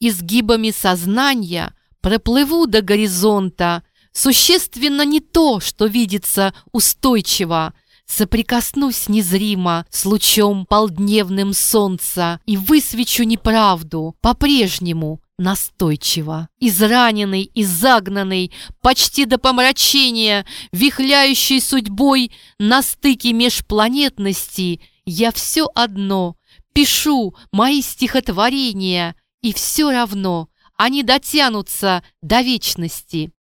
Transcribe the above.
изгибами сознания проплыву до горизонта. Существенно не то, что видится устойчиво. Соприкоснусь незримо с лучом полдневным солнца и высвечу неправду по-прежнему настойчиво. Израненный и загнанный почти до помрачения, вихляющий судьбой на стыке межпланетности, я все одно пишу мои стихотворения, и все равно они дотянутся до вечности.